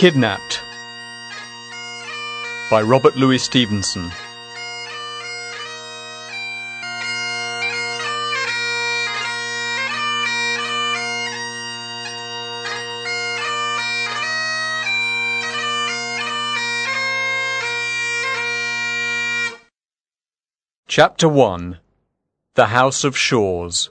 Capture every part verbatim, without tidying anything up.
Kidnapped by Robert Louis Stevenson. Chapter one. The House of Shaws.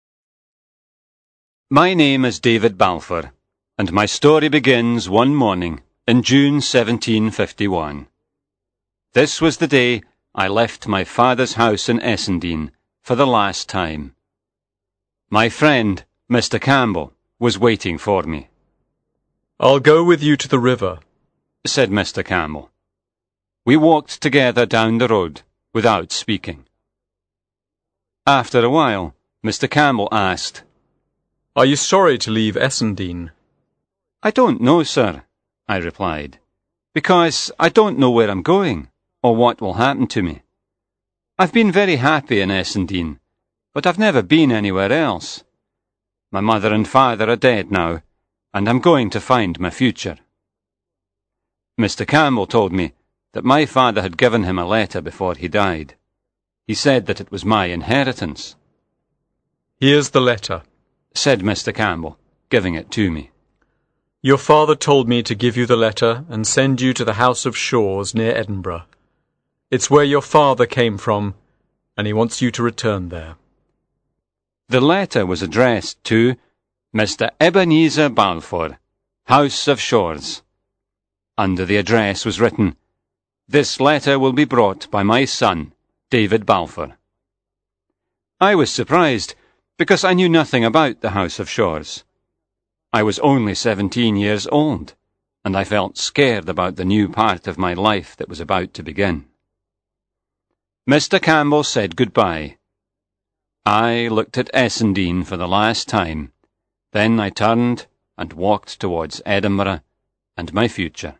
My name is David Balfour, and my story begins one morning in June seventeen fifty-one. This was the day I left my father's house in Essendine for the last time. My friend, Mister Campbell, was waiting for me. "I'll go with you to the river," said Mister Campbell. We walked together down the road without speaking. After a while, Mister Campbell asked, "Are you sorry to leave Essendine?" "I don't know, sir," I replied, "because I don't know where I'm going, or what will happen to me. I've been very happy in Essendine, but I've never been anywhere else. My mother and father are dead now, and I'm going to find my future." Mister Campbell told me that my father had given him a letter before he died. He said that it was my inheritance. "Here's the letter," said Mister Campbell, giving it to me. "Your father told me to give you the letter and send you to the House of Shaws near Edinburgh. It's where your father came from, and he wants you to return there." The letter was addressed to Mister Ebenezer Balfour, House of Shaws. Under the address was written, "This letter will be brought by my son, David Balfour." I was surprised, because I knew nothing about the House of Shaws. I was only seventeen years old, and I felt scared about the new part of my life that was about to begin. Mister Campbell said goodbye. I looked at Essendine for the last time. Then I turned and walked towards Edinburgh and my future.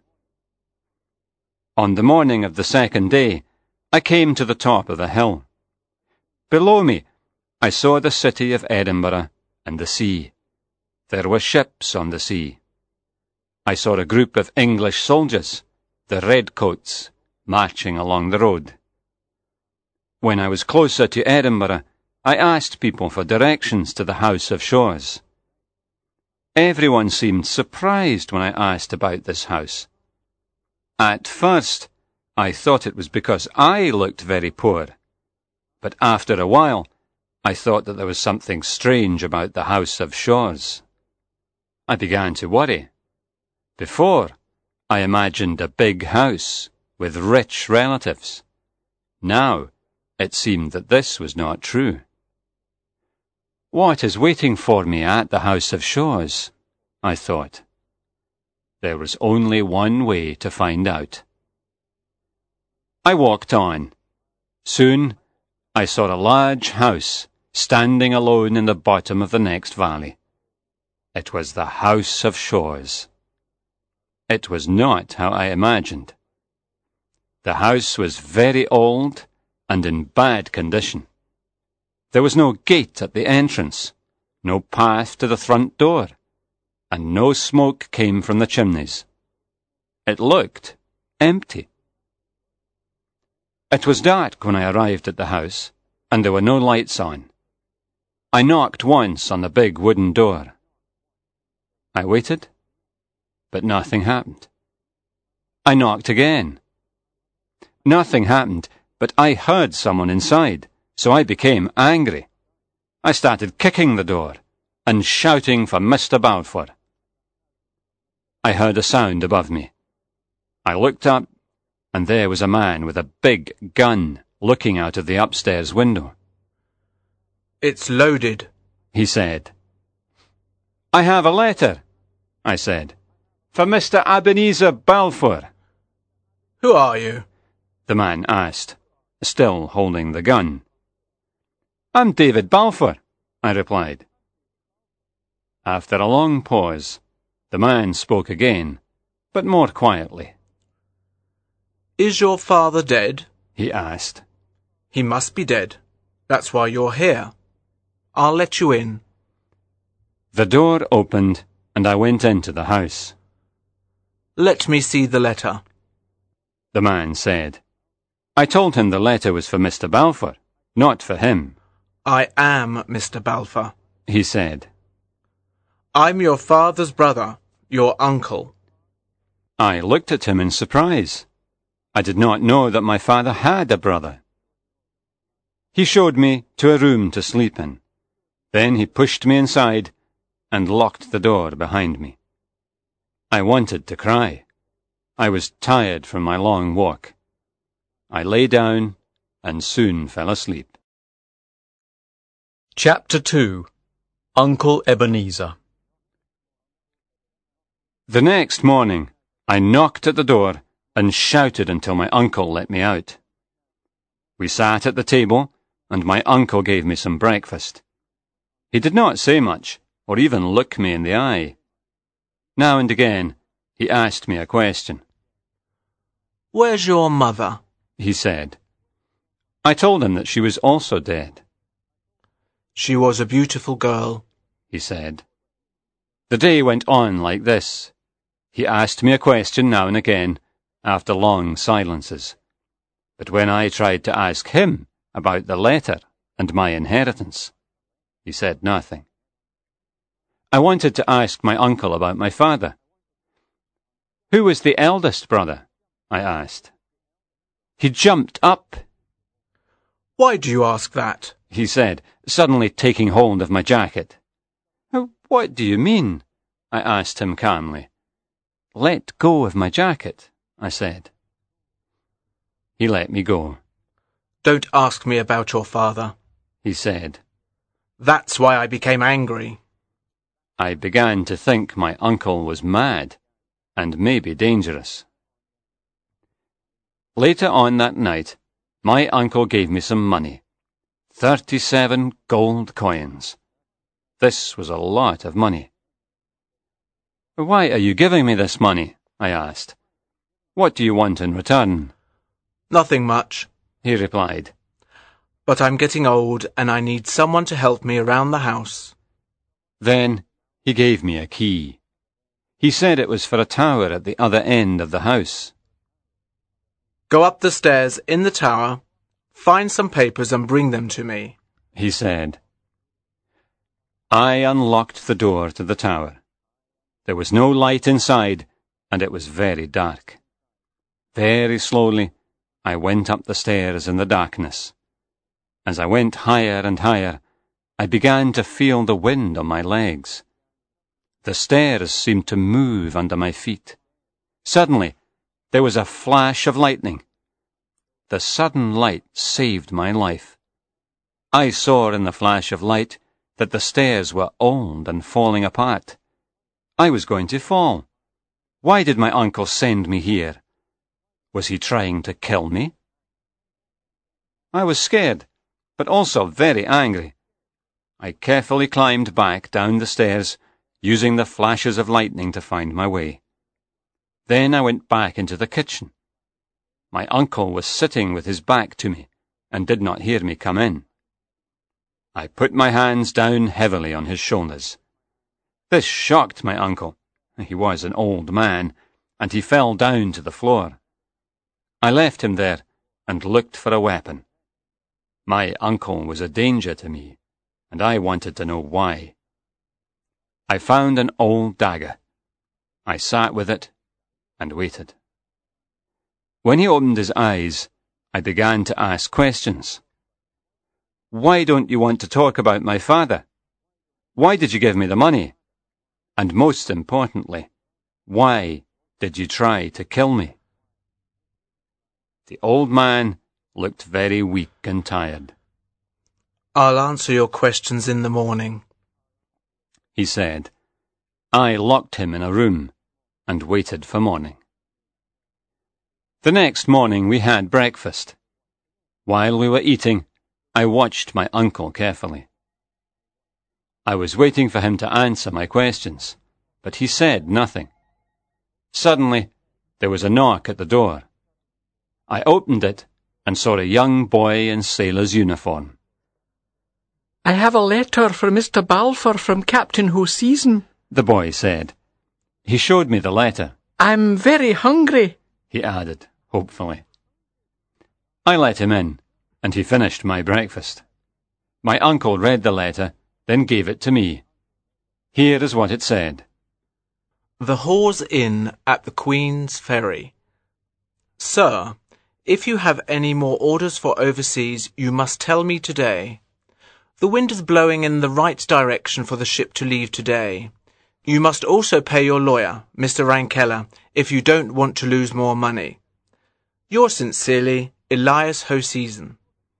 On the morning of the second day, I came to the top of a hill. Below me, I saw the city of Edinburgh and the sea. There were ships on the sea. I saw a group of English soldiers, the redcoats, marching along the road. When I was closer to Edinburgh, I asked people for directions to the House of Shaws. Everyone seemed surprised when I asked about this house. At first, I thought it was because I looked very poor. But after a while, I thought that there was something strange about the House of Shaws. I began to worry. Before, I imagined a big house with rich relatives. Now, it seemed that this was not true. What is waiting for me at the House of Shaws? I thought. There was only one way to find out. I walked on. Soon, I saw a large house standing alone in the bottom of the next valley. It was the House of Shaws. It was not how I imagined. The house was very old and in bad condition. There was no gate at the entrance, no path to the front door, and no smoke came from the chimneys. It looked empty. It was dark when I arrived at the house, and there were no lights on. I knocked once on the big wooden door. I waited, but nothing happened. I knocked again. Nothing happened, but I heard someone inside, so I became angry. I started kicking the door and shouting for Mister Balfour. I heard a sound above me. I looked up, and there was a man with a big gun looking out of the upstairs window. "It's loaded," he said. "I have a letter," I said, "for Mister Ebenezer Balfour." "Who are you?" the man asked, still holding the gun. "I'm David Balfour," I replied. After a long pause, the man spoke again, but more quietly. "Is your father dead?" he asked. "He must be dead. That's why you're here. I'll let you in." The door opened, and I went into the house. Let me see the letter. The man said. I told him the letter was for Mister Balfour, not for him. I am Mister Balfour, he said. I'm your father's brother, your uncle. I looked at him in surprise. I did not know that my father had a brother. He showed me to a room to sleep in. Then he pushed me inside and locked the door behind me. I wanted to cry. I was tired from my long walk. I lay down and soon fell asleep. Chapter two. Uncle Ebenezer. The next morning, I knocked at the door and shouted until my uncle let me out. We sat at the table, and my uncle gave me some breakfast. He did not say much, or even look me in the eye. Now and again, he asked me a question. Where's your mother? He said. I told him that she was also dead. She was a beautiful girl, he said. The day went on like this. He asked me a question now and again, after long silences. But when I tried to ask him about the letter and my inheritance, he said nothing. I wanted to ask my uncle about my father. Who was the eldest brother? I asked. He jumped up. Why do you ask that? He said, suddenly taking hold of my jacket. What do you mean? I asked him calmly. Let go of my jacket, I said. He let me go. Don't ask me about your father, he said. That's why I became angry. I began to think my uncle was mad and maybe dangerous. Later on that night, my uncle gave me some money. Thirty-seven gold coins. This was a lot of money. Why are you giving me this money? I asked. What do you want in return? Nothing much, he replied. But I'm getting old and I need someone to help me around the house. Then he gave me a key. He said it was for a tower at the other end of the house. Go up the stairs in the tower, find some papers and bring them to me, he said. I unlocked the door to the tower. There was no light inside, and it was very dark. Very slowly, I went up the stairs in the darkness. As I went higher and higher, I began to feel the wind on my legs. The stairs seemed to move under my feet. Suddenly, there was a flash of lightning. The sudden light saved my life. I saw in the flash of light that the stairs were old and falling apart. I was going to fall. Why did my uncle send me here? Was he trying to kill me? I was scared, but also very angry. I carefully climbed back down the stairs, using the flashes of lightning to find my way. Then I went back into the kitchen. My uncle was sitting with his back to me and did not hear me come in. I put my hands down heavily on his shoulders. This shocked my uncle. He was an old man, and he fell down to the floor. I left him there and looked for a weapon. My uncle was a danger to me, and I wanted to know why. I found an old dagger. I sat with it and waited. When he opened his eyes, I began to ask questions. Why don't you want to talk about my father? Why did you give me the money? And most importantly, why did you try to kill me? The old man looked very weak and tired. I'll answer your questions in the morning, he said. I locked him in a room and waited for morning. The next morning we had breakfast. While we were eating, I watched my uncle carefully. I was waiting for him to answer my questions, but he said nothing. Suddenly, there was a knock at the door. I opened it and saw a young boy in sailor's uniform. I have a letter for Mister Balfour from Captain Hoseason, the boy said. He showed me the letter. I'm very hungry, he added, hopefully. I let him in, and he finished my breakfast. My uncle read the letter, then gave it to me. Here is what it said. The Whore's Inn at the Queen's Ferry. Sir, if you have any more orders for overseas, you must tell me today. The wind is blowing in the right direction for the ship to leave today. You must also pay your lawyer, Mister Rankeller, if you don't want to lose more money. Yours sincerely, Elias Hoseason.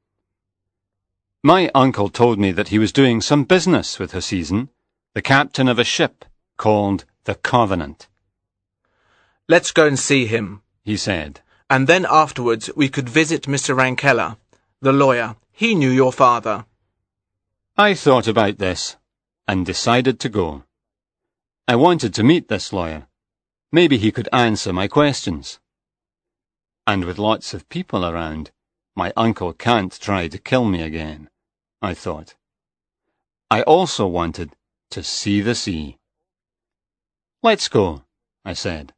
My uncle told me that he was doing some business with Hoseason, the captain of a ship called the Covenant. Let's go and see him, he said. And then afterwards we could visit Mister Rankeller, the lawyer. He knew your father. I thought about this and decided to go. I wanted to meet this lawyer. Maybe he could answer my questions. And with lots of people around, my uncle can't try to kill me again, I thought. I also wanted to see the sea. Let's go, I said.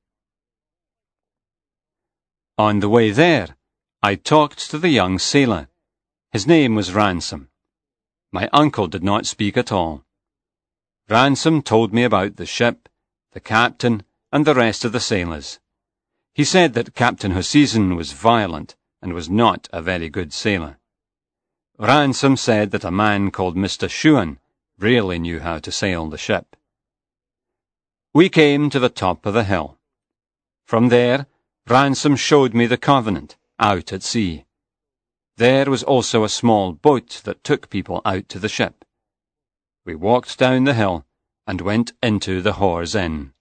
On the way there, I talked to the young sailor. His name was Ransom. My uncle did not speak at all. Ransom told me about the ship, the captain, and the rest of the sailors. He said that Captain Hoseason was violent and was not a very good sailor. Ransom said that a man called Mister Shuan really knew how to sail the ship. We came to the top of the hill. From there, Ransom showed me the Covenant, out at sea. There was also a small boat that took people out to the ship. We walked down the hill and went into the Whore's Inn.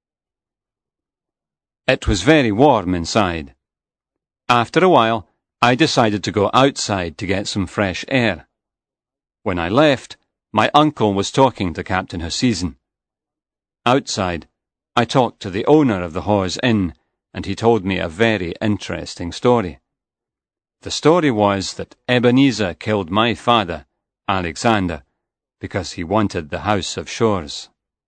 It was very warm inside. After a while, I decided to go outside to get some fresh air. When I left, my uncle was talking to Captain Hoseason. Outside, I talked to the owner of the Whore's Inn, and he told me a very interesting story. The story was that Ebenezer killed my father, Alexander, because he wanted the House of Shores.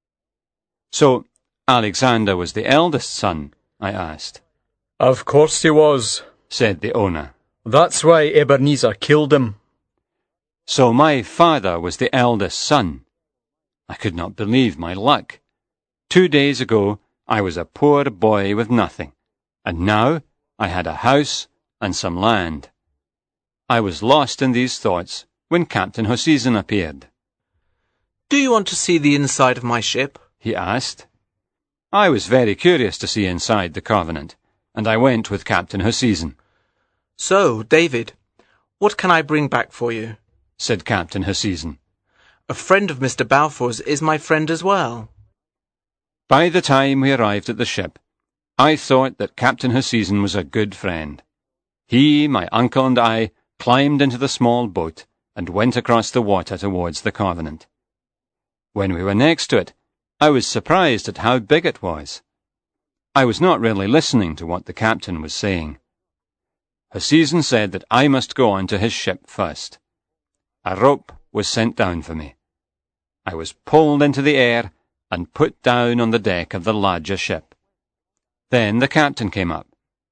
So, Alexander was the eldest son, I asked. Of course he was, said the owner. That's why Ebenezer killed him. So my father was the eldest son. I could not believe my luck. Two days ago, I was a poor boy with nothing, and now I had a house and some land. I was lost in these thoughts when Captain Hoseason appeared. Do you want to see the inside of my ship? He asked. I was very curious to see inside the Covenant, and I went with Captain Hoseason. So, David, what can I bring back for you? Said Captain Hoseason. A friend of Mister Balfour's is my friend as well. By the time we arrived at the ship, I thought that Captain Hoseason was a good friend. He, my uncle, and I climbed into the small boat and went across the water towards the Covenant. When we were next to it, I was surprised at how big it was. I was not really listening to what the captain was saying. Hoseason said that I must go on to his ship first. A rope was sent down for me. I was pulled into the air and put down on the deck of the larger ship. Then the captain came up.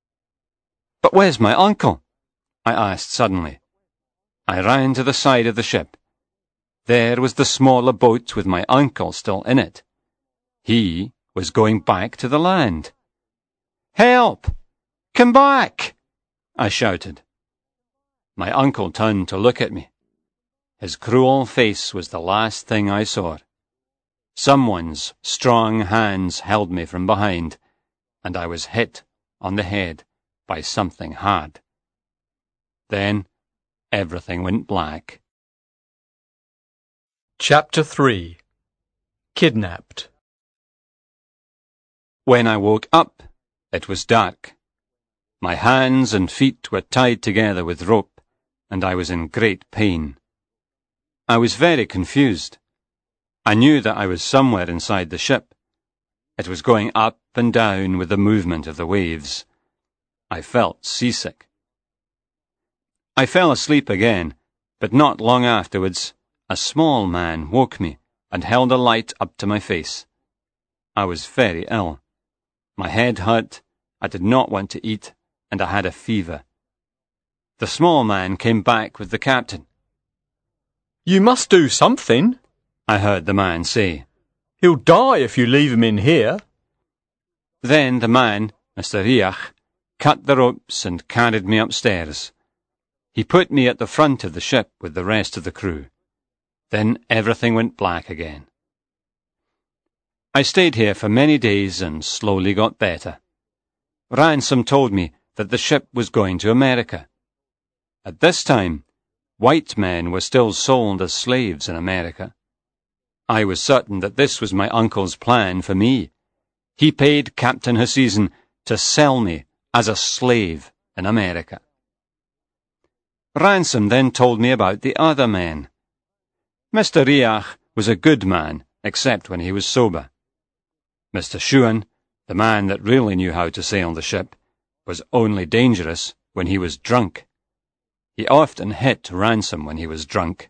But where's my uncle? I asked suddenly. I ran to the side of the ship. There was the smaller boat with my uncle still in it. He was going back to the land. Help! Come back! I shouted. My uncle turned to look at me. His cruel face was the last thing I saw. Someone's strong hands held me from behind, and I was hit on the head by something hard. Then everything went black. Chapter three. Kidnapped. When I woke up, it was dark. My hands and feet were tied together with rope, and I was in great pain. I was very confused. I knew that I was somewhere inside the ship. It was going up and down with the movement of the waves. I felt seasick. I fell asleep again, but not long afterwards, a small man woke me and held a light up to my face. I was very ill. My head hurt, I did not want to eat, and I had a fever. The small man came back with the captain. You must do something, I heard the man say. He'll die if you leave him in here. Then the man, Mister Riach, cut the ropes and carried me upstairs. He put me at the front of the ship with the rest of the crew. Then everything went black again. I stayed here for many days and slowly got better. Ransom told me that the ship was going to America. At this time, white men were still sold as slaves in America. I was certain that this was my uncle's plan for me. He paid Captain Hoseason to sell me as a slave in America. Ransom then told me about the other men. Mister Riach was a good man, except when he was sober. Mister Shuan, the man that really knew how to sail the ship, was only dangerous when he was drunk. He often hit Ransom when he was drunk.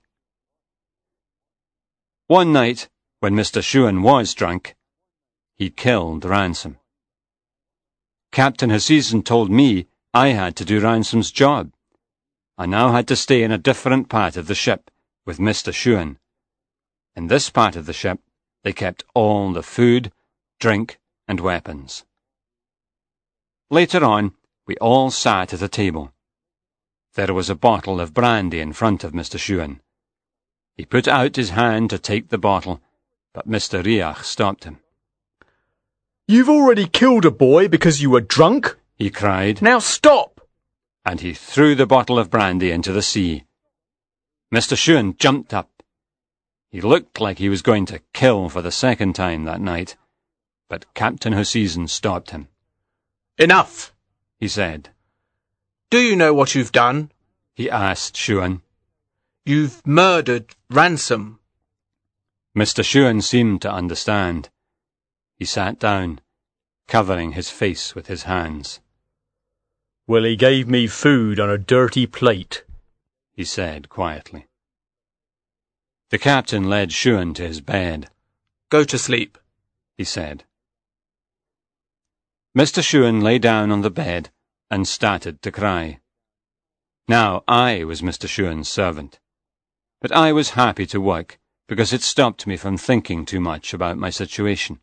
One night, when Mister Shuan was drunk, he killed Ransom. Captain Hoseason told me I had to do Ransom's job. I now had to stay in a different part of the ship with Mister Shuan. In this part of the ship, they kept all the food, drink, and weapons. Later on, we all sat at a table. There was a bottle of brandy in front of Mister Shuan. He put out his hand to take the bottle, but Mister Riach stopped him. You've already killed a boy because you were drunk, he cried. Now stop! And he threw the bottle of brandy into the sea. Mister Shuan jumped up. He looked like he was going to kill for the second time that night, but Captain Hoseason stopped him. Enough, he said. Do you know what you've done? He asked Shuan. You've murdered Ransom. Mister Shuan seemed to understand. He sat down, covering his face with his hands. Well, he gave me food on a dirty plate, he said quietly. The captain led Shuan to his bed. Go to sleep, he said. Mister Shuan lay down on the bed and started to cry. Now I was Mister Shuan's servant, but I was happy to work because it stopped me from thinking too much about my situation.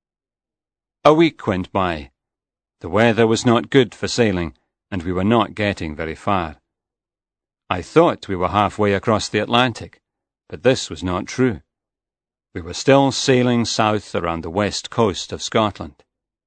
A week went by. The weather was not good for sailing, and we were not getting very far. I thought we were halfway across the Atlantic, but this was not true. We were still sailing south around the west coast of Scotland.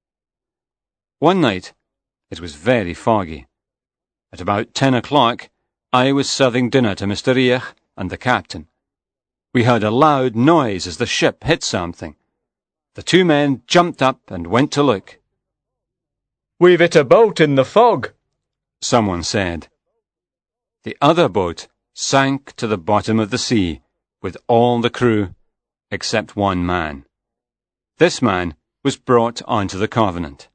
One night, it was very foggy. At about ten o'clock, I was serving dinner to Mister Riach and the captain. We heard a loud noise as the ship hit something. The two men jumped up and went to look. We've hit a boat in the fog, someone said. The other boat sank to the bottom of the sea with all the crew except one man. This man was brought onto the Covenant.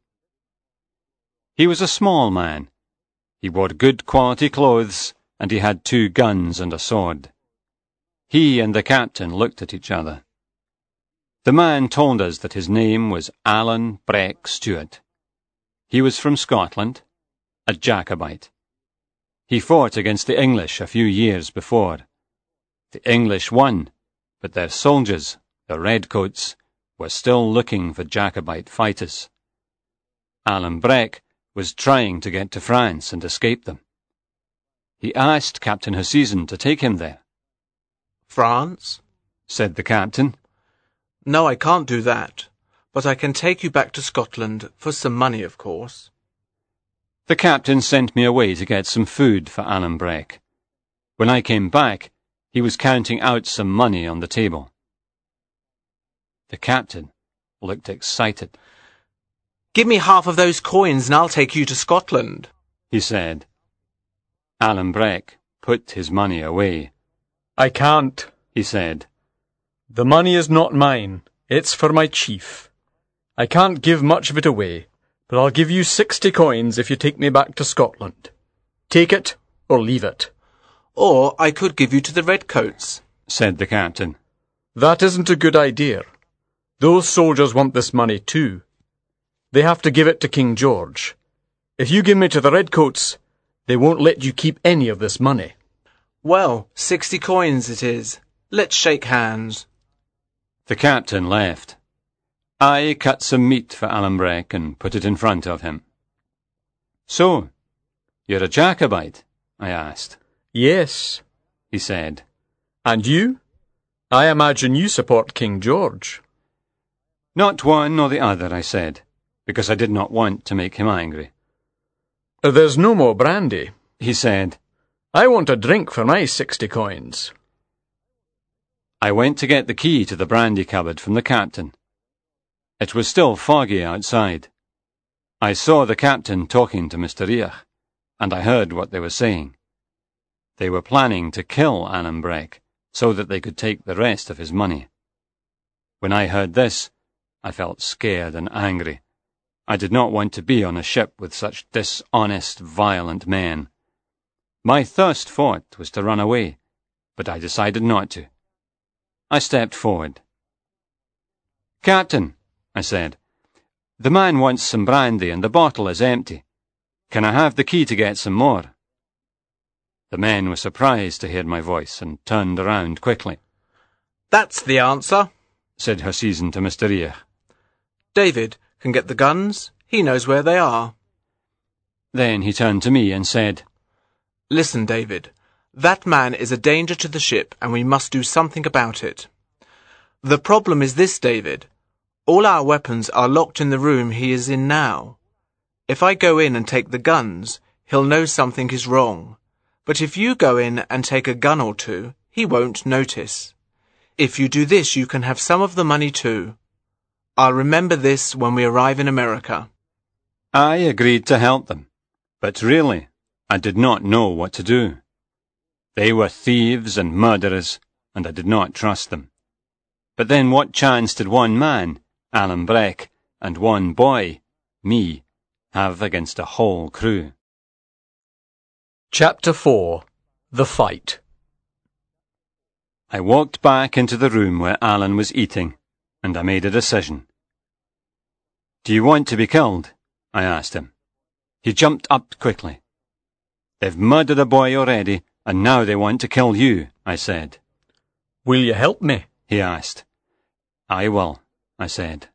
He was a small man. He wore good quality clothes, and he had two guns and a sword. He and the captain looked at each other. The man told us that his name was Alan Breck Stewart. He was from Scotland, a Jacobite. He fought against the English a few years before. The English won, but their soldiers, the redcoats, were still looking for Jacobite fighters. Alan Breck was trying to get to France and escape them. He asked Captain Hoseason to take him there. France? Said the captain. No, I can't do that, but I can take you back to Scotland for some money, of course. The captain sent me away to get some food for Alan Breck. When I came back, he was counting out some money on the table. The captain looked excited. Give me half of those coins and I'll take you to Scotland, he said. Alan Breck put his money away. I can't, he said. The money is not mine. It's for my chief. I can't give much of it away, but I'll give you sixty coins if you take me back to Scotland. Take it or leave it. Or I could give you to the redcoats, said the captain. That isn't a good idea. Those soldiers want this money too. They have to give it to King George. If you give me to the Redcoats, they won't let you keep any of this money. Well, sixty coins it is. Let's shake hands. The captain left. I cut some meat for Alan Breck and put it in front of him. So, you're a Jacobite? I asked. Yes, he said. And you? I imagine you support King George. Not one nor the other, I said, because I did not want to make him angry. There's no more brandy, he said. I want a drink for my sixty coins. I went to get the key to the brandy cupboard from the captain. It was still foggy outside. I saw the captain talking to Mister Riach, and I heard what they were saying. They were planning to kill Alan Breck so that they could take the rest of his money. When I heard this, I felt scared and angry. I did not want to be on a ship with such dishonest, violent men. My first thought was to run away, but I decided not to. I stepped forward. Captain, I said, the man wants some brandy and the bottle is empty. Can I have the key to get some more? The men were surprised to hear my voice and turned around quickly. That's the answer, said Hoseason to Mister Riach. David can get the guns. He knows where they are. Then he turned to me and said, Listen, David, that man is a danger to the ship and we must do something about it. The problem is this, David. All our weapons are locked in the room he is in now. If I go in and take the guns, he'll know something is wrong. But if you go in and take a gun or two, he won't notice. If you do this, you can have some of the money too. I'll remember this when we arrive in America. I agreed to help them, but really, I did not know what to do. They were thieves and murderers, and I did not trust them. But then what chance did one man, Alan Breck, and one boy, me, have against a whole crew? Chapter four. The Fight. I walked back into the room where Alan was eating, and I made a decision. Do you want to be killed? I asked him. He jumped up quickly. They've murdered a boy already, and now they want to kill you, I said. Will you help me? He asked. I will, I said.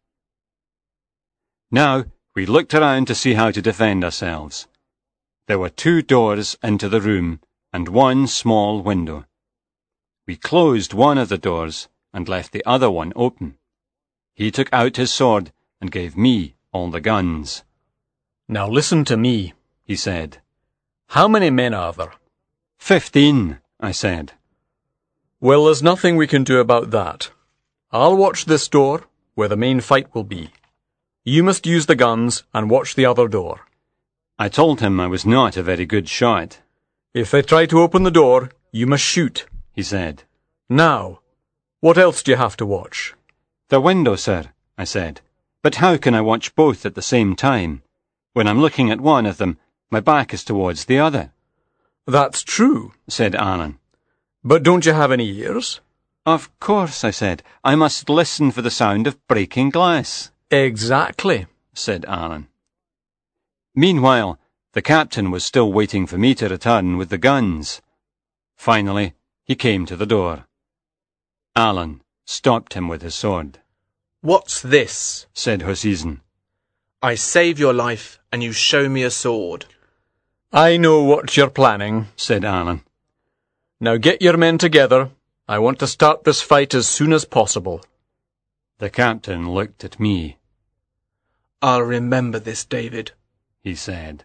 Now we looked around to see how to defend ourselves. There were two doors into the room and one small window. We closed one of the doors and left the other one open. He took out his sword and gave me all the guns. Now listen to me, he said. How many men are there? Fifteen, I said. Well, there's nothing we can do about that. I'll watch this door, where the main fight will be. You must use the guns and watch the other door. I told him I was not a very good shot. If they try to open the door, you must shoot, he said. Now, what else do you have to watch? The window, sir, I said. But how can I watch both at the same time? When I'm looking at one of them, my back is towards the other. That's true, said Alan. But don't you have any ears? Of course, I said. I must listen for the sound of breaking glass. Exactly, said Alan. Meanwhile, the captain was still waiting for me to return with the guns. Finally, he came to the door. Alan stopped him with his sword. What's this? said Hoseason. I save your life and you show me a sword. I know what you're planning, said Alan. Now get your men together. I want to start this fight as soon as possible. The captain looked at me. I'll remember this, David, he said.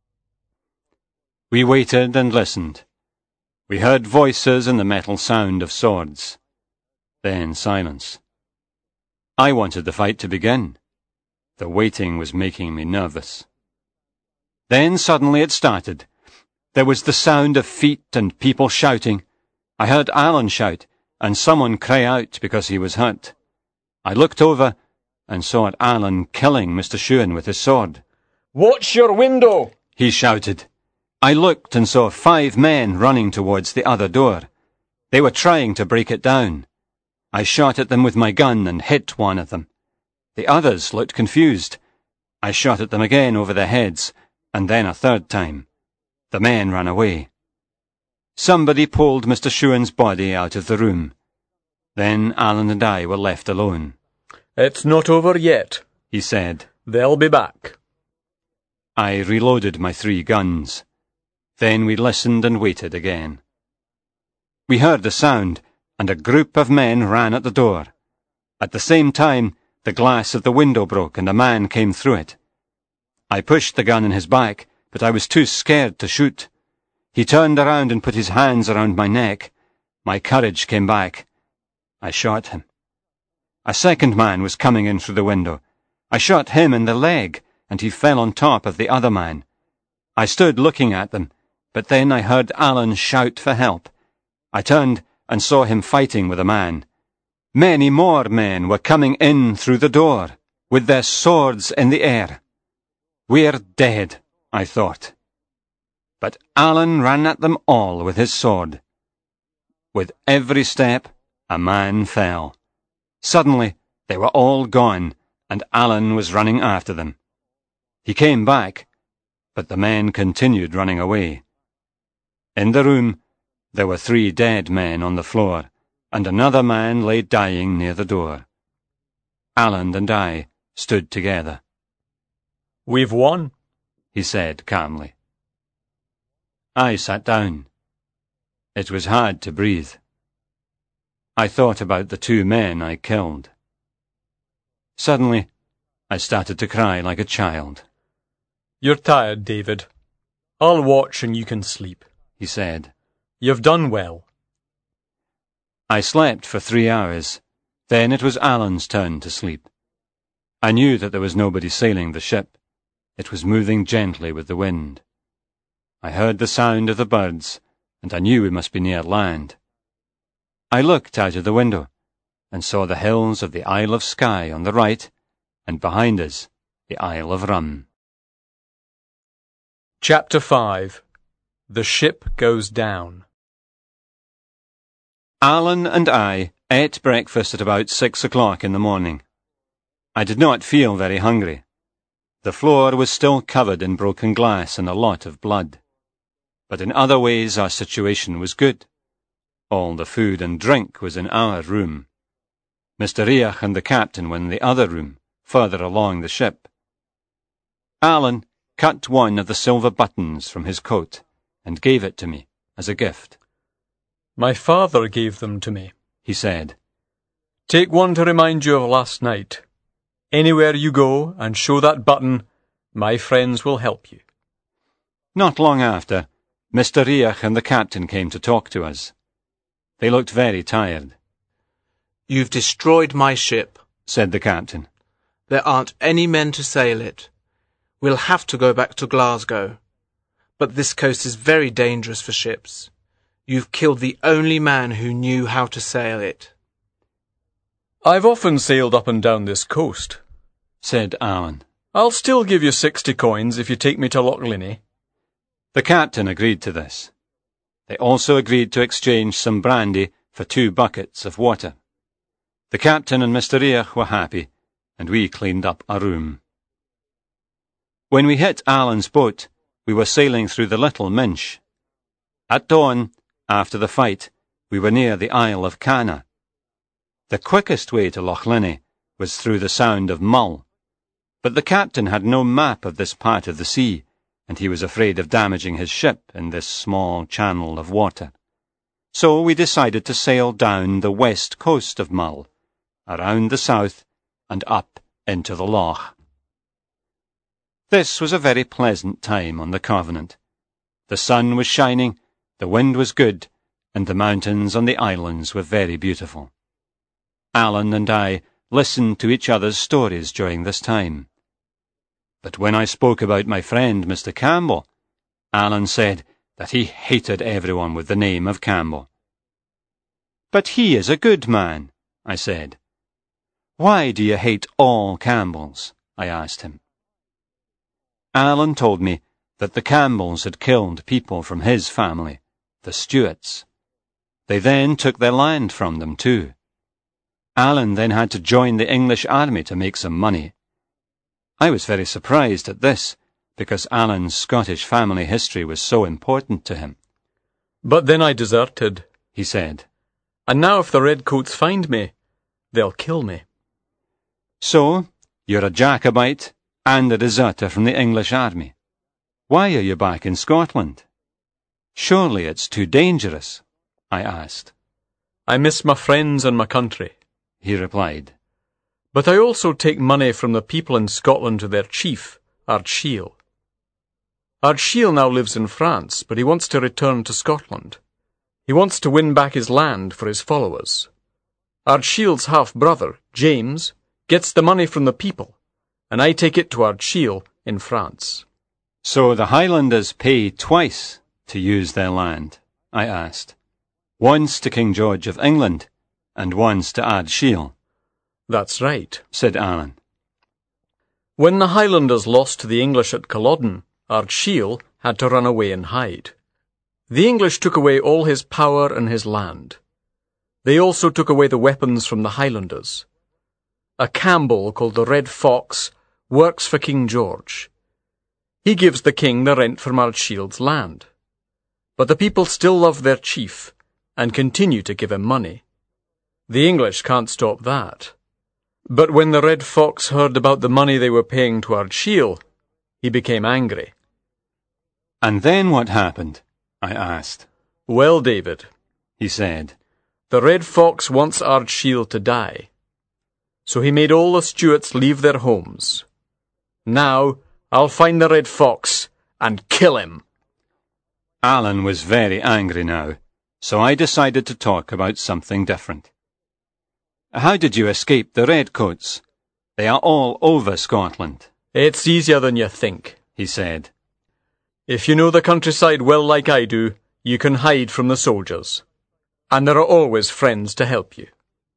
We waited and listened. We heard voices and the metal sound of swords. Then silence. I wanted the fight to begin. The waiting was making me nervous. Then suddenly it started. There was the sound of feet and people shouting. I heard Alan shout, and someone cry out because he was hurt. I looked over and saw Alan killing Mister Shuan with his sword. Watch your window, he shouted. I looked and saw five men running towards the other door. They were trying to break it down. I shot at them with my gun and hit one of them. The others looked confused. I shot at them again over their heads, and then a third time. The men ran away. Somebody pulled Mister Shuan's body out of the room. Then Alan and I were left alone. It's not over yet, he said. They'll be back. I reloaded my three guns. Then we listened and waited again. We heard a sound, and a group of men ran at the door. At the same time, the glass of the window broke and a man came through it. I pushed the gun in his back, but I was too scared to shoot. He turned around and put his hands around my neck. My courage came back. I shot him. A second man was coming in through the window. I shot him in the leg, and he fell on top of the other man. I stood looking at them, but then I heard Alan shout for help. I turned and saw him fighting with a man. Many more men were coming in through the door, with their swords in the air. We're dead, I thought. But Alan ran at them all with his sword. With every step, a man fell. Suddenly, they were all gone, and Alan was running after them. He came back, but the men continued running away. In the room, there were three dead men on the floor, and another man lay dying near the door. Alan and I stood together. We've won, he said calmly. I sat down. It was hard to breathe. I thought about the two men I killed. Suddenly, I started to cry like a child. You're tired, David. I'll watch and you can sleep, he said. You've done well. I slept for three hours. Then it was Alan's turn to sleep. I knew that there was nobody sailing the ship. It was moving gently with the wind. I heard the sound of the birds, and I knew we must be near land. I looked out of the window and saw the hills of the Isle of Skye on the right, and behind us, the Isle of Rum. Chapter five. The Ship Goes Down. Alan and I ate breakfast at about six o'clock in the morning. I did not feel very hungry. The floor was still covered in broken glass and a lot of blood. But in other ways our situation was good. All the food and drink was in our room. Mister Riach and the captain were in the other room, further along the ship. Alan cut one of the silver buttons from his coat and gave it to me as a gift. My father gave them to me, he said. Take one to remind you of last night. Anywhere you go and show that button, my friends will help you. Not long after, Mister Riach and the captain came to talk to us. They looked very tired. You've destroyed my ship, said the captain. There aren't any men to sail it. We'll have to go back to Glasgow. But this coast is very dangerous for ships. You've killed the only man who knew how to sail it. I've often sailed up and down this coast, said Alan. I'll still give you sixty coins if you take me to Loch Linnhe. The captain agreed to this. They also agreed to exchange some brandy for two buckets of water. The captain and Mister Riach were happy, and we cleaned up our room. When we hit Alan's boat, we were sailing through the Little Minch. At dawn, after the fight, we were near the Isle of Canna. The quickest way to Loch Linnhe was through the Sound of Mull, but the captain had no map of this part of the sea, and he was afraid of damaging his ship in this small channel of water. So we decided to sail down the west coast of Mull, around the south, and up into the loch. This was a very pleasant time on the Covenant. The sun was shining, the wind was good, and the mountains on the islands were very beautiful. Alan and I listened to each other's stories during this time. But when I spoke about my friend Mister Campbell, Alan said that he hated everyone with the name of Campbell. But he is a good man, I said. Why do you hate all Campbells? I asked him. Alan told me that the Campbells had killed people from his family, the Stuarts. They then took their land from them too. Alan then had to join the English army to make some money. I was very surprised at this, because Alan's Scottish family history was so important to him. But then I deserted, he said. And now if the redcoats find me, they'll kill me. So, you're a Jacobite and a deserter from the English army. Why are you back in Scotland? Surely it's too dangerous, I asked. I miss my friends and my country, he replied. But I also take money from the people in Scotland to their chief, Ardshiel. Ardshiel now lives in France, but he wants to return to Scotland. He wants to win back his land for his followers. Ardshiel's half-brother, James, gets the money from the people, and I take it to Ardshiel in France. So the Highlanders pay twice to use their land, I asked. Once to King George of England, and once to Ardshiel. That's right, said Alan. When the Highlanders lost to the English at Culloden, Ardshiel had to run away and hide. The English took away all his power and his land. They also took away the weapons from the Highlanders. A Campbell called the Red Fox works for King George. He gives the king the rent from Ardshield's land. But the people still love their chief and continue to give him money. The English can't stop that. But when the Red Fox heard about the money they were paying to Ardshiel, he became angry. And then what happened? I asked. Well, David, he said, the Red Fox wants Ardshiel to die. So he made all the Stuarts leave their homes. Now I'll find the Red Fox and kill him. Alan was very angry now, so I decided to talk about something different. How did you escape the redcoats? They are all over Scotland. It's easier than you think, he said. If you know the countryside well like I do, you can hide from the soldiers. And there are always friends to help you.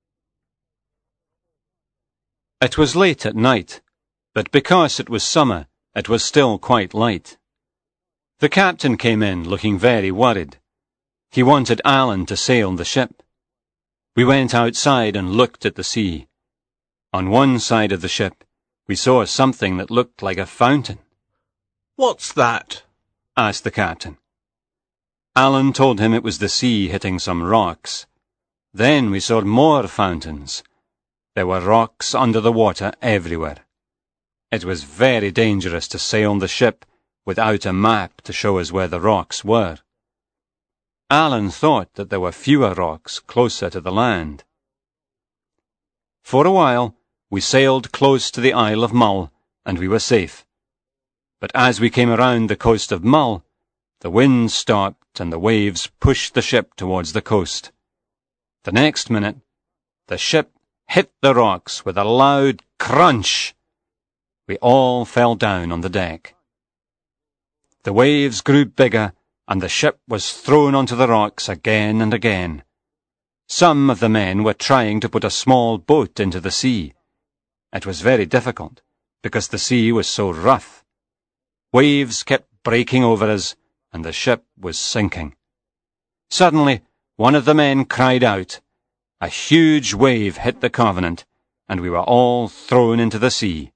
It was late at night, but because it was summer, it was still quite light. The captain came in looking very worried. He wanted Alan to sail the ship. We went outside and looked at the sea. On one side of the ship, we saw something that looked like a fountain. What's that? asked the captain. Alan told him it was the sea hitting some rocks. Then we saw more fountains. There were rocks under the water everywhere. It was very dangerous to sail the ship without a map to show us where the rocks were. Alan thought that there were fewer rocks closer to the land. For a while, we sailed close to the Isle of Mull, and we were safe. But as we came around the coast of Mull, the wind stopped and the waves pushed the ship towards the coast. The next minute, the ship hit the rocks with a loud crunch. We all fell down on the deck. The waves grew bigger, and the ship was thrown onto the rocks again and again. Some of the men were trying to put a small boat into the sea. It was very difficult, because the sea was so rough. Waves kept breaking over us, and the ship was sinking. Suddenly, one of the men cried out. A huge wave hit the Covenant, and we were all thrown into the sea.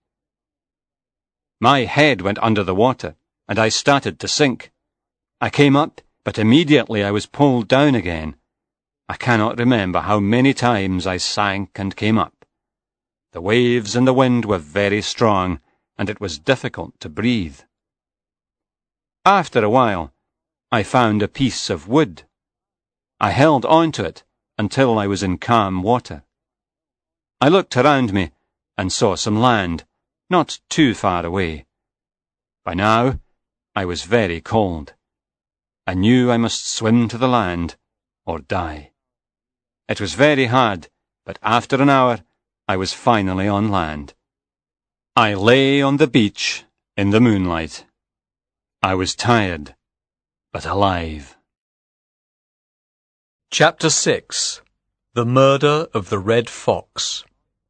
My head went under the water, and I started to sink. I came up, but immediately I was pulled down again. I cannot remember how many times I sank and came up. The waves and the wind were very strong, and it was difficult to breathe. After a while, I found a piece of wood. I held on to it until I was in calm water. I looked around me and saw some land, not too far away. By now, I was very cold. I knew I must swim to the land or die. It was very hard, but after an hour, I was finally on land. I lay on the beach in the moonlight. I was tired, but alive. Chapter six. The Murder of the Red Fox.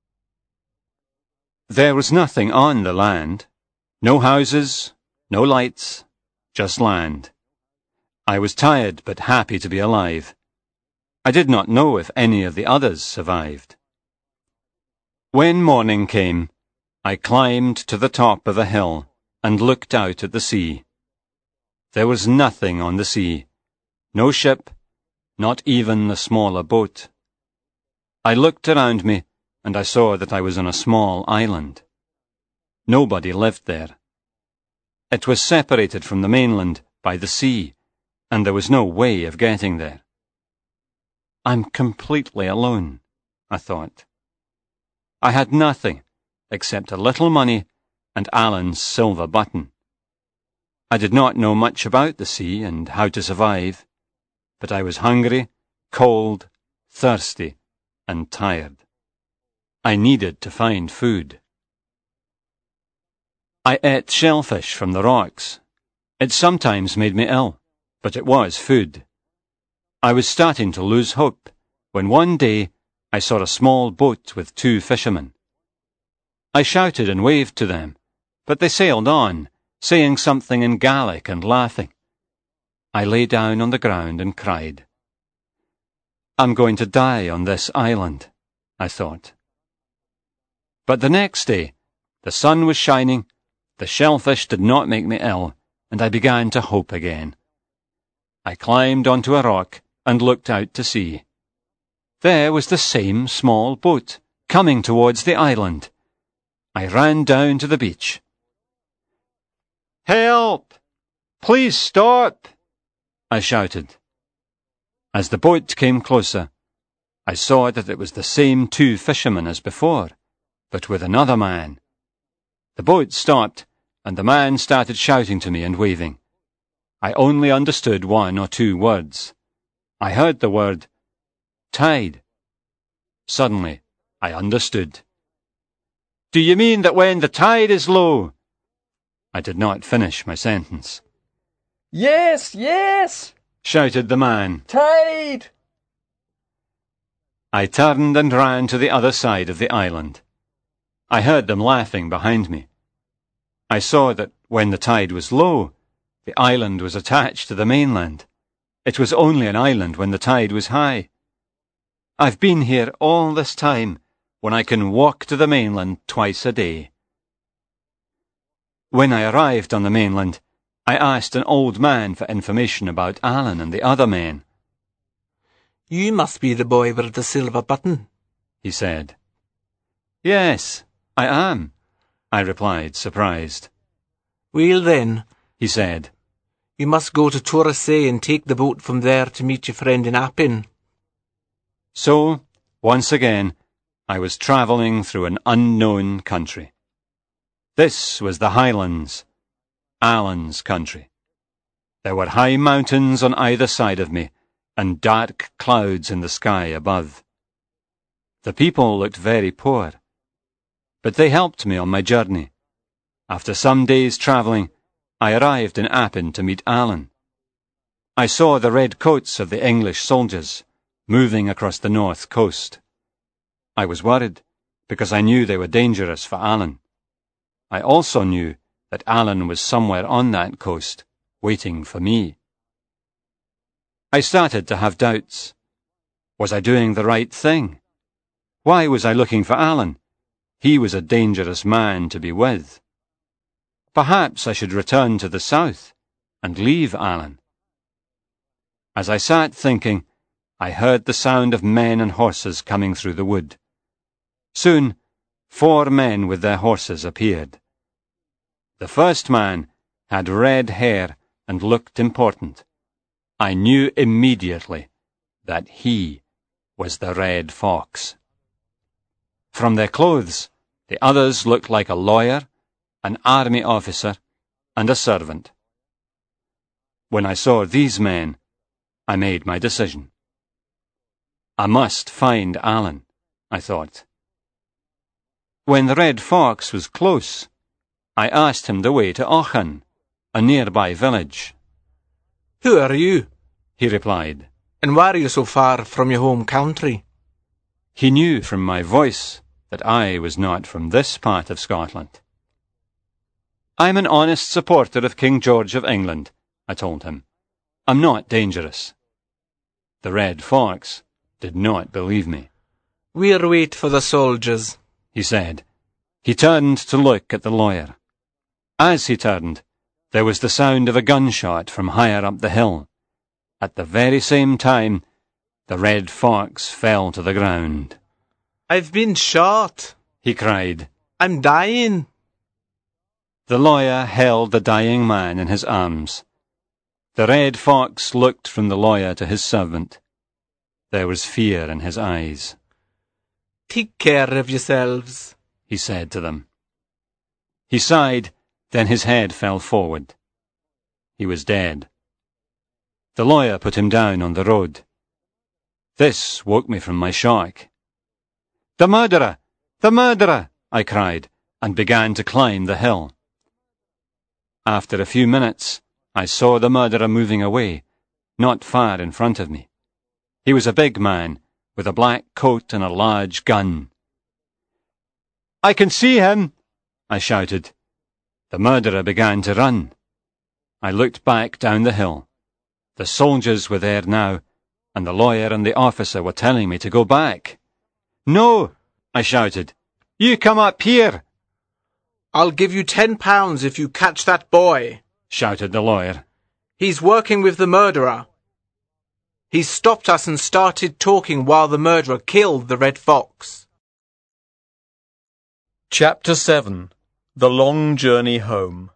There was nothing on the land. No houses, no lights, just land. I was tired but happy to be alive. I did not know if any of the others survived. When morning came, I climbed to the top of a hill and looked out at the sea. There was nothing on the sea, no ship, not even the smaller boat. I looked around me, and I saw that I was on a small island. Nobody lived there. It was separated from the mainland by the sea, and there was no way of getting there. I'm completely alone, I thought. I had nothing except a little money and Alan's silver button. I did not know much about the sea and how to survive, but I was hungry, cold, thirsty, and tired. I needed to find food. I ate shellfish from the rocks. It sometimes made me ill, but it was food. I was starting to lose hope when one day I saw a small boat with two fishermen. I shouted and waved to them, but they sailed on, saying something in Gaelic and laughing. I lay down on the ground and cried. I'm going to die on this island, I thought. But the next day, the sun was shining, the shellfish did not make me ill, and I began to hope again. I climbed onto a rock and looked out to sea. There was the same small boat, coming towards the island. I ran down to the beach. Help! Please stop! I shouted. As the boat came closer, I saw that it was the same two fishermen as before, but with another man. The boat stopped, and the man started shouting to me and waving. I only understood one or two words. I heard the word, tide. Suddenly, I understood. Do you mean that when the tide is low? I did not finish my sentence. Yes, yes, shouted the man. Tide! I turned and ran to the other side of the island. I heard them laughing behind me. I saw that when the tide was low, the island was attached to the mainland. It was only an island when the tide was high. I've been here all this time, when I can walk to the mainland twice a day. When I arrived on the mainland, I asked an old man for information about Alan and the other men. You must be the boy with the silver button, he said. Yes, I am, I replied, surprised. Well then, he said, you must go to Torresay and take the boat from there to meet your friend in Appin. So, once again, I was travelling through an unknown country. This was the Highlands, Alan's country. There were high mountains on either side of me, and dark clouds in the sky above. The people looked very poor, but they helped me on my journey. After some days' travelling, I arrived in Appin to meet Alan. I saw the red coats of the English soldiers moving across the north coast. I was worried, because I knew they were dangerous for Alan. I also knew that Alan was somewhere on that coast, waiting for me. I started to have doubts. Was I doing the right thing? Why was I looking for Alan? He was a dangerous man to be with. Perhaps I should return to the south and leave Alan. As I sat thinking, I heard the sound of men and horses coming through the wood. Soon, four men with their horses appeared. The first man had red hair and looked important. I knew immediately that he was the Red Fox. From their clothes, the others looked like a lawyer, an army officer, and a servant. When I saw these men, I made my decision. I must find Alan, I thought. When the Red Fox was close, I asked him the way to Auchan, a nearby village. Who are you? He replied. And why are you so far from your home country? He knew from my voice that I was not from this part of Scotland. I'm an honest supporter of King George of England, I told him. I'm not dangerous. The Red Fox did not believe me. We'll wait for the soldiers, he said. He turned to look at the lawyer. As he turned, there was the sound of a gunshot from higher up the hill. At the very same time, the red fox fell to the ground. I've been shot, he cried. I'm dying. The lawyer held the dying man in his arms. The red fox looked from the lawyer to his servant. There was fear in his eyes. Take care of yourselves, he said to them. He sighed, then his head fell forward. He was dead. The lawyer put him down on the road. This woke me from my shock. The murderer! The murderer! I cried, and began to climb the hill. After a few minutes, I saw the murderer moving away, not far in front of me. He was a big man, with a black coat and a large gun. I can see him, I shouted. The murderer began to run. I looked back down the hill. The soldiers were there now, and the lawyer and the officer were telling me to go back. No, I shouted. You come up here. I'll give you ten pounds if you catch that boy, shouted the lawyer. He's working with the murderer. He stopped us and started talking while the murderer killed the red fox. Chapter seven. The Long Journey Home.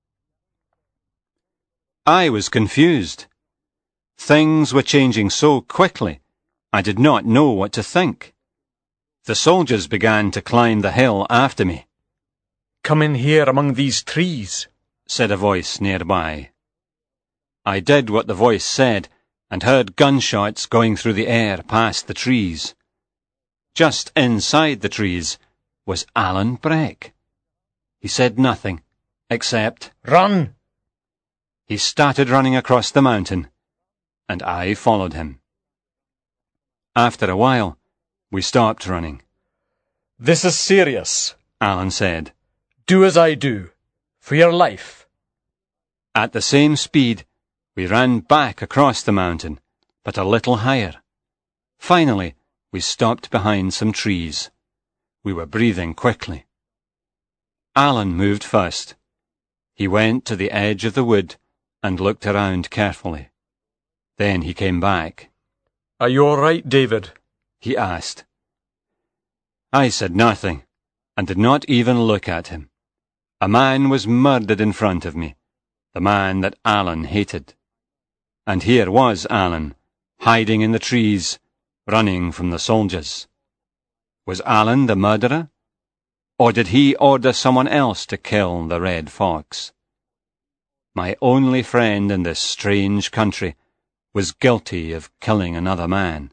I was confused. Things were changing so quickly, I did not know what to think. The soldiers began to climb the hill after me. Come in here among these trees, said a voice nearby. I did what the voice said, and heard gunshots going through the air past the trees. Just inside the trees was Alan Breck. He said nothing, except, Run! He started running across the mountain, and I followed him. After a while, we stopped running. This is serious, Alan said. Do as I do, for your life. At the same speed, we ran back across the mountain, but a little higher. Finally, we stopped behind some trees. We were breathing quickly. Alan moved first. He went to the edge of the wood and looked around carefully. Then he came back. Are you all right, David? He asked. I said nothing, and did not even look at him. A man was murdered in front of me, the man that Alan hated. And here was Alan, hiding in the trees, running from the soldiers. Was Alan the murderer? Or did he order someone else to kill the red fox? My only friend in this strange country was guilty of killing another man.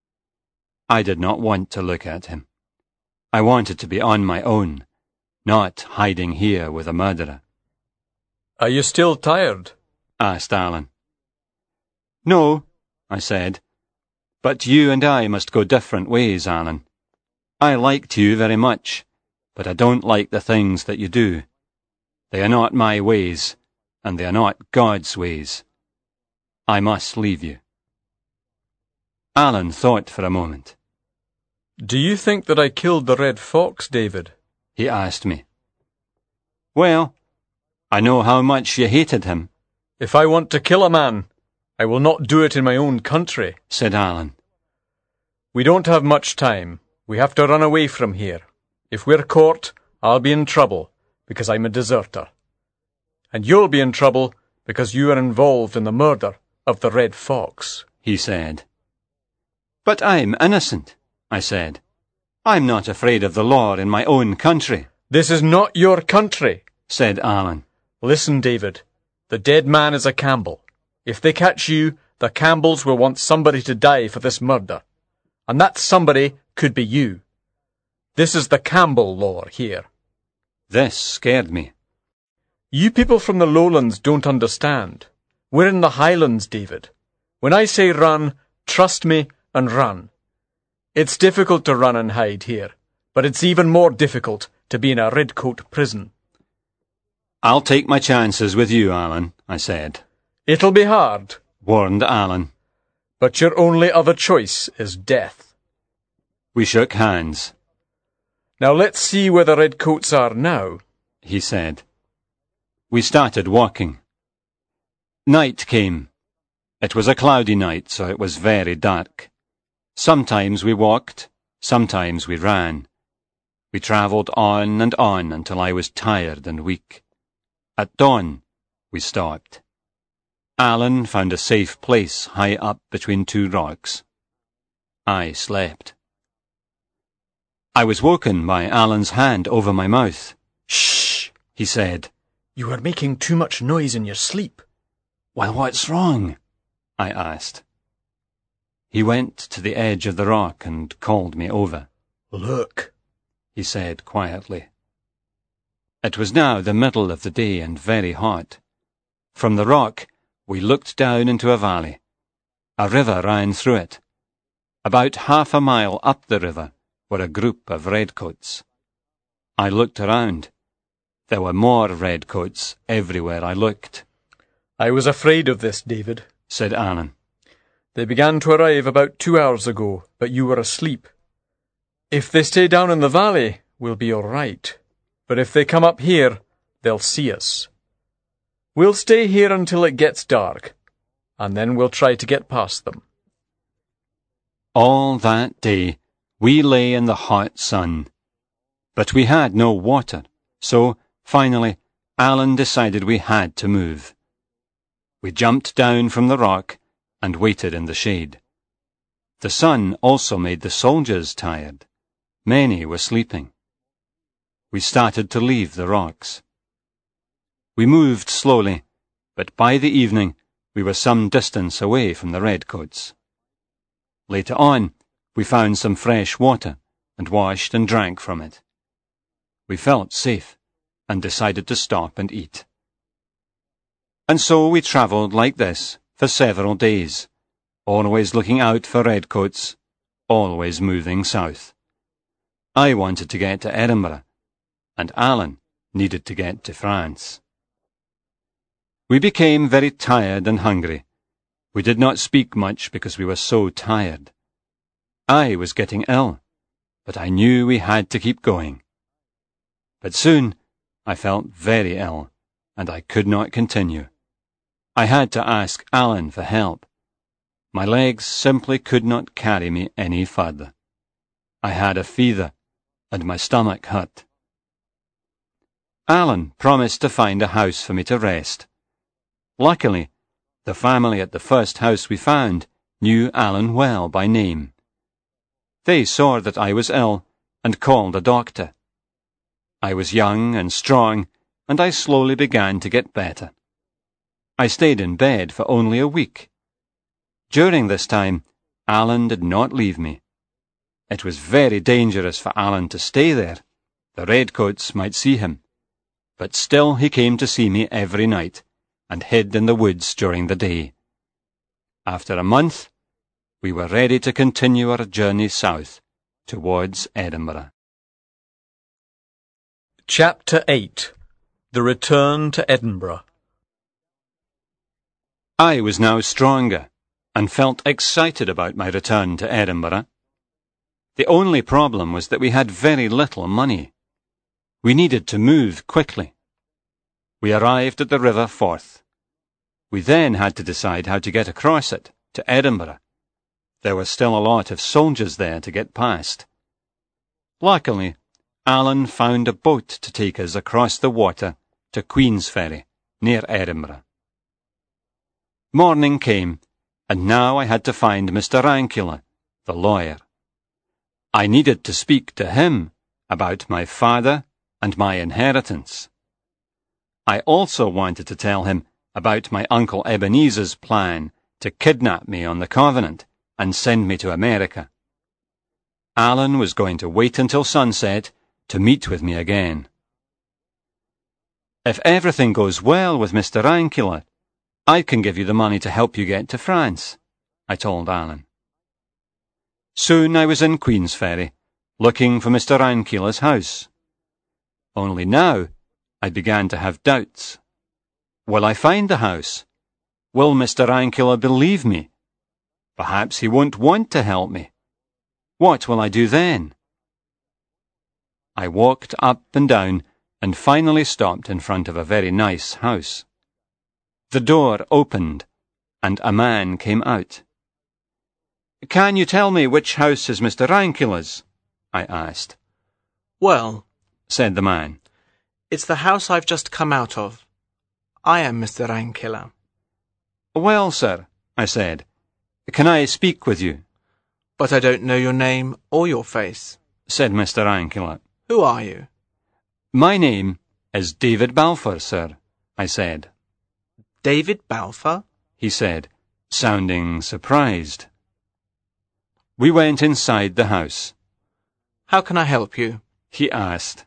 I did not want to look at him. I wanted to be on my own, not hiding here with a murderer. Are you still tired? asked Alan. No, I said, but you and I must go different ways, Alan. I liked you very much, but I don't like the things that you do. They are not my ways, and they are not God's ways. I must leave you. Alan thought for a moment. Do you think that I killed the red fox, David? He asked me. Well, I know how much you hated him. If I want to kill a man, I will not do it in my own country, said Alan. We don't have much time. We have to run away from here. If we're caught, I'll be in trouble, because I'm a deserter. And you'll be in trouble, because you are involved in the murder of the red fox, he said. But I'm innocent, I said. I'm not afraid of the law in my own country. This is not your country, said Alan. Listen, David, the dead man is a Campbell. If they catch you, the Campbells will want somebody to die for this murder. And that somebody could be you. This is the Campbell law here. This scared me. You people from the lowlands don't understand. We're in the highlands, David. When I say run, trust me and run. It's difficult to run and hide here, but it's even more difficult to be in a redcoat prison. I'll take my chances with you, Alan, I said. It'll be hard, warned Alan. But your only other choice is death. We shook hands. Now let's see where the redcoats are now, he said. We started walking. Night came. It was a cloudy night, so it was very dark. Sometimes we walked, sometimes we ran. We travelled on and on until I was tired and weak. At dawn, we stopped. Alan found a safe place high up between two rocks. I slept. I was woken by Alan's hand over my mouth. Shh, he said. You are making too much noise in your sleep. Well, what's wrong? I asked. He went to the edge of the rock and called me over. Look, he said quietly. It was now the middle of the day and very hot. From the rock, we looked down into a valley. A river ran through it. About half a mile up the river were a group of redcoats. I looked around. There were more redcoats everywhere I looked. I was afraid of this, David, said Alan. They began to arrive about two hours ago, but you were asleep. If they stay down in the valley, we'll be all right. But if they come up here, they'll see us. We'll stay here until it gets dark, and then we'll try to get past them. All that day, we lay in the hot sun. But we had no water, so, finally, Alan decided we had to move. We jumped down from the rock and waited in the shade. The sun also made the soldiers tired. Many were sleeping. We started to leave the rocks. We moved slowly, but by the evening we were some distance away from the redcoats. Later on, we found some fresh water and washed and drank from it. We felt safe and decided to stop and eat. And so we travelled like this for several days, always looking out for redcoats, always moving south. I wanted to get to Edinburgh, and Alan needed to get to France. We became very tired and hungry. We did not speak much because we were so tired. I was getting ill, but I knew we had to keep going. But soon I felt very ill, and I could not continue. I had to ask Alan for help. My legs simply could not carry me any further. I had a fever, and my stomach hurt. Alan promised to find a house for me to rest. Luckily, the family at the first house we found knew Alan well by name. They saw that I was ill and called a doctor. I was young and strong, and I slowly began to get better. I stayed in bed for only a week. During this time, Alan did not leave me. It was very dangerous for Alan to stay there. The redcoats might see him. But still he came to see me every night and hid in the woods during the day. After a month, we were ready to continue our journey south towards Edinburgh. Chapter eight. The Return to Edinburgh. I was now stronger and felt excited about my return to Edinburgh. The only problem was that we had very little money. We needed to move quickly. We arrived at the River Forth. We then had to decide how to get across it to Edinburgh. There were still a lot of soldiers there to get past. Luckily, Alan found a boat to take us across the water to Queensferry, near Edinburgh. Morning came, and now I had to find Mister Rankula, the lawyer. I needed to speak to him about my father and my inheritance. I also wanted to tell him about my Uncle Ebenezer's plan to kidnap me on the Covenant and send me to America. Alan was going to wait until sunset to meet with me again. If everything goes well with Mister Rankula, I can give you the money to help you get to France, I told Alan. Soon I was in Queensferry, looking for Mister Rankula's house. Only now I began to have doubts. Will I find the house? Will Mister Rankula believe me? Perhaps he won't want to help me. What will I do then? I walked up and down and finally stopped in front of a very nice house. The door opened and a man came out. "Can you tell me which house is Mister Rankula's?" I asked. "Well," said the man, "it's the house I've just come out of. I am Mister Rankula." "Well, sir," I said, "can I speak with you?" "But I don't know your name or your face," said Mister Rankula. "Who are you?" "My name is David Balfour, sir," I said. "David Balfour?" he said, sounding surprised. We went inside the house. "How can I help you?" he asked.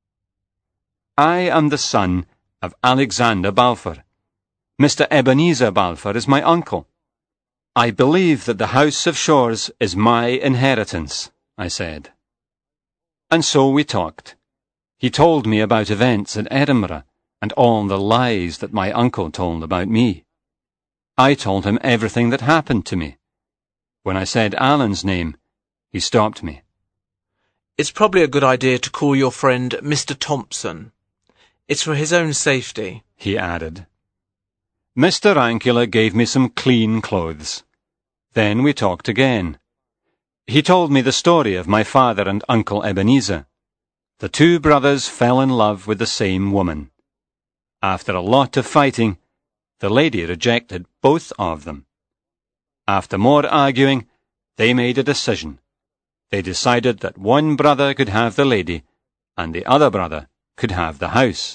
"I am the son of Alexander Balfour. Mister Ebenezer Balfour is my uncle. I believe that the House of Shores is my inheritance," I said. And so we talked. He told me about events in Edinburgh and all the lies that my uncle told about me. I told him everything that happened to me. When I said Alan's name, he stopped me. "It's probably a good idea to call your friend Mister Thompson. It's for his own safety," he added. Mister Rankula gave me some clean clothes. Then we talked again. He told me the story of my father and Uncle Ebenezer. The two brothers fell in love with the same woman. After a lot of fighting, the lady rejected both of them. After more arguing, they made a decision. They decided that one brother could have the lady and the other brother could have the house.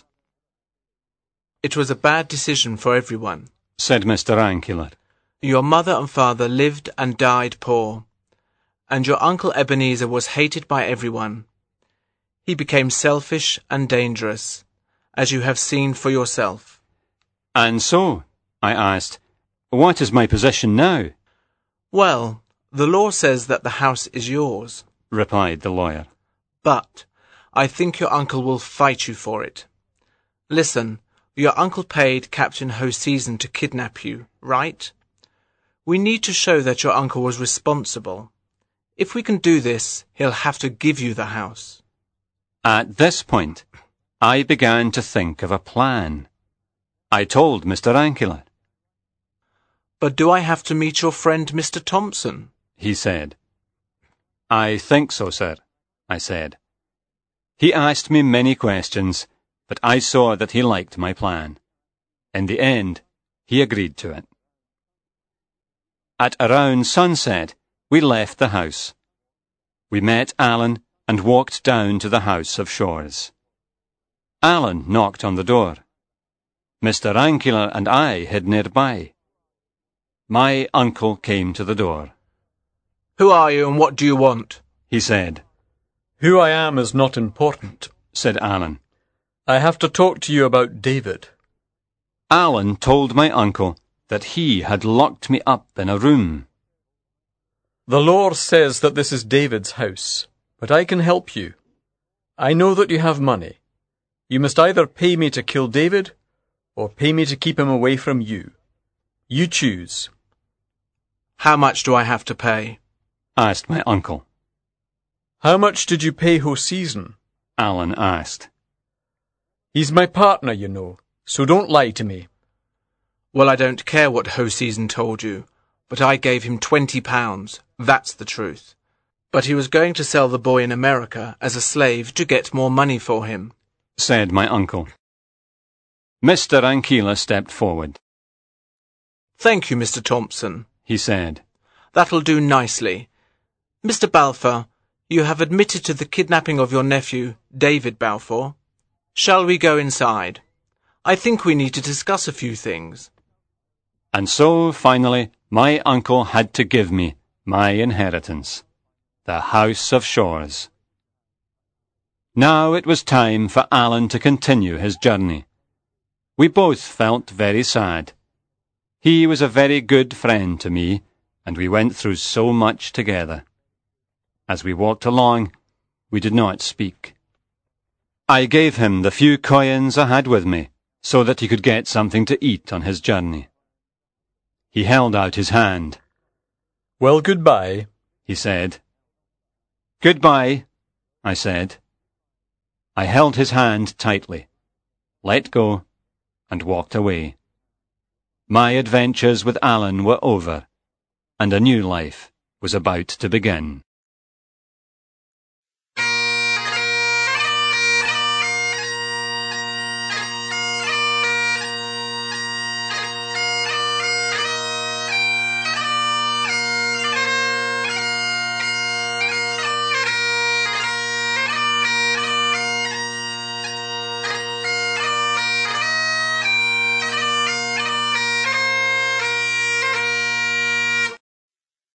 "It was a bad decision for everyone," said Mister Rankula. "Your mother and father lived and died poor, and your Uncle Ebenezer was hated by everyone. He became selfish and dangerous, as you have seen for yourself." "And so," I asked, "what is my position now?" "Well, the law says that the house is yours," replied the lawyer. "but I think your uncle will fight you for it. Listen, your uncle paid Captain Hoseason to kidnap you, right? We need to show that your uncle was responsible. If we can do this, he'll have to give you the house." At this point, I began to think of a plan. I told Mister Rankula. "But do I have to meet your friend Mister Thompson?" he said. "I think so, sir," I said. He asked me many questions, but I saw that he liked my plan. In the end, he agreed to it. At around sunset, we left the house. We met Alan and walked down to the House of Shores. Alan knocked on the door. Mister Rankula and I hid nearby. My uncle came to the door. "Who are you and what do you want?" he said. Who I am is not important, said Alan. I have to talk to you about David. Alan told my uncle that he had locked me up in a room. The law says that this is David's house, but I can help you. I know that you have money. You must either pay me to kill David, or pay me to keep him away from you. You choose. "How much do I have to pay?" asked my uncle. How much did you pay Hoseason? Alan asked. He's my partner, you know, so don't lie to me. "Well, I don't care what Hoseason told you, but I gave him twenty pounds. That's the truth. But he was going to sell the boy in America as a slave to get more money for him," said my uncle. Mister Rankula stepped forward. "Thank you, Mister Thompson," he said. "That'll do nicely. Mister Balfour, you have admitted to the kidnapping of your nephew, David Balfour. Shall we go inside? I think we need to discuss a few things." And so, finally, my uncle had to give me my inheritance, the House of Shores. Now it was time for Alan to continue his journey. We both felt very sad. He was a very good friend to me, and we went through so much together. As we walked along, we did not speak. I gave him the few coins I had with me, so that he could get something to eat on his journey. He held out his hand. Well, goodbye, he said. Goodbye, I said. I held his hand tightly, let go, and walked away. My adventures with Alan were over, and a new life was about to begin.